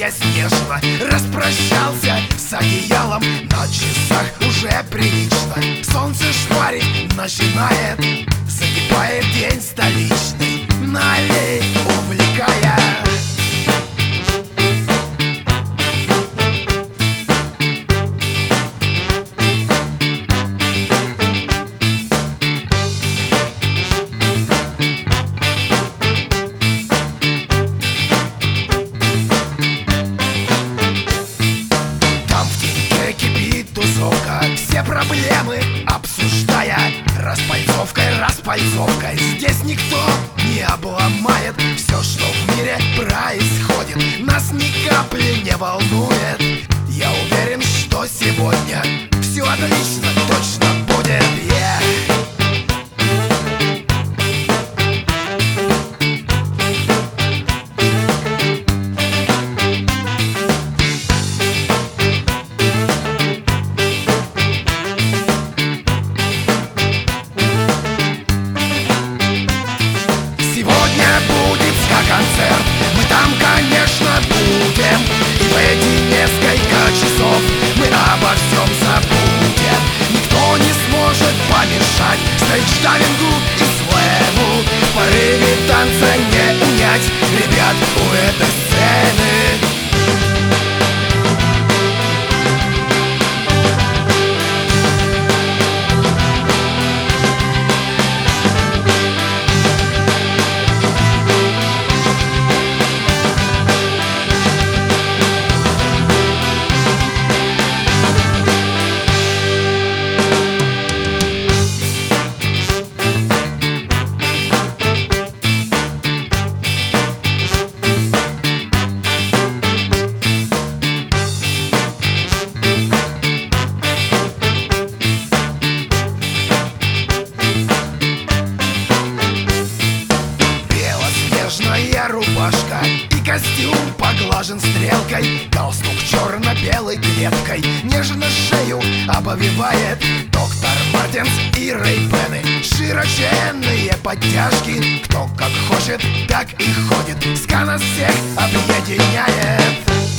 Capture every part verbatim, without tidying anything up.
я снежно распрощался с одеялом. На часах уже прилично, солнце шпарит, начинает, закипает день столичный, налей увлекая. Все проблемы обсуждая, распальцовкой, распальцовкой. Здесь никто не обломает. Все, что в мире происходит, нас ни капли не волнует. Я уверен, что сегодня все отлично, точно будет. Yeah. Концерт, мы там, конечно, будем, и в эти несколько часов мы обо всем забудем. Никто не сможет помешать стрейч-дайвингу и слэму. В порыве танца не унять ребят у этой сцены. Рубашка и костюм поглажен стрелкой, галстук черно-белой клеткой нежно шею обвивает. Доктор Мартинс и Рей-Бены, широченные подтяжки. Кто как хочет, так и ходит, ска нас всех объединяет.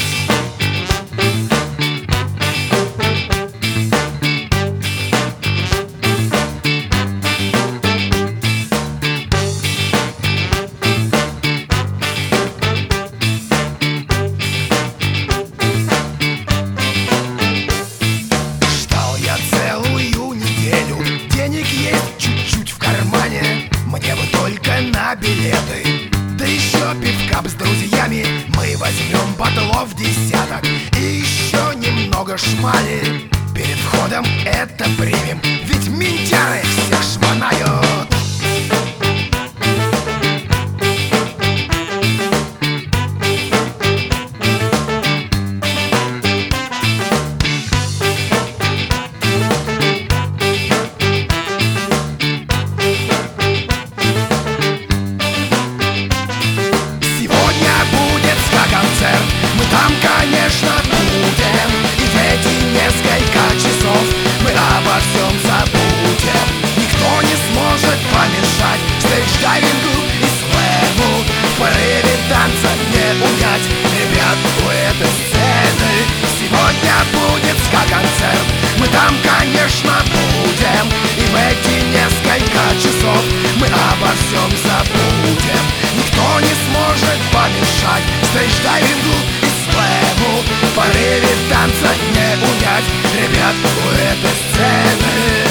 Денег есть чуть-чуть в кармане, мне бы только на билеты. Да еще пивка с друзьями, мы возьмем ботлов десяток и еще немного шмали. Перед входом это примем, ведь ментяры всех шмонают. Мы там, конечно, будем, и в эти несколько часов мы обо всем забудем. Никто не сможет помешать стрейч-дайвингу и слэму. В порыве танца не унять ребят у этой сцены. Сегодня будет ска-концерт, мы там, конечно, будем, и в эти несколько часов мы обо всем забудем. Никто не сможет помешать стрейч-дайвингу и слэму. В порыве танца не унять ребят у этой сцены.